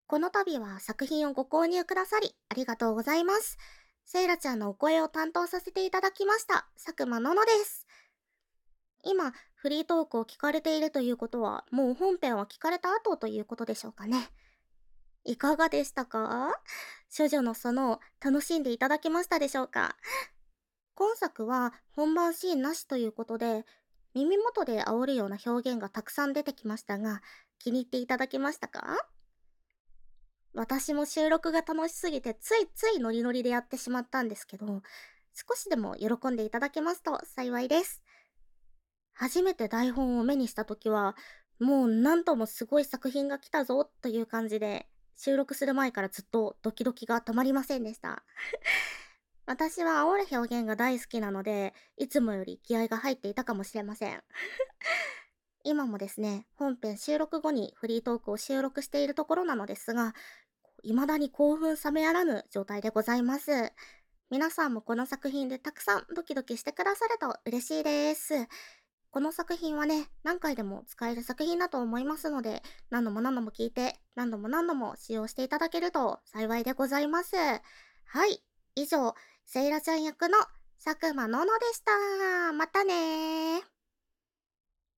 この度は作品をご購入くださりありがとうございます。セイラちゃんのお声を担当させていただきました、佐久間ののです。今、フリートークを聞かれているということは、もう本編は聞かれた後ということでしょうかね。いかがでしたか？処女の園を楽しんでいただけましたでしょうか？今作は本番シーンなしということで、耳元で煽るような表現がたくさん出てきましたが、気に入っていただけましたか？私も収録が楽しすぎてついついノリノリでやってしまったんですけど、少しでも喜んでいただけますと幸いです。初めて台本を目にした時は、もう何ともすごい作品が来たぞという感じで、収録する前からずっとドキドキが止まりませんでした。私は煽る表現が大好きなので、いつもより気合が入っていたかもしれません。今もですね、本編収録後にフリートークを収録しているところなのですが、未だに興奮冷めやらぬ状態でございます。皆さんもこの作品でたくさんドキドキしてくださると嬉しいです。この作品はね、何回でも使える作品だと思いますので、何度も何度も聞いて、何度も何度も使用していただけると幸いでございます。はい、以上、セイラちゃん役の佐久間ののでした。またねー。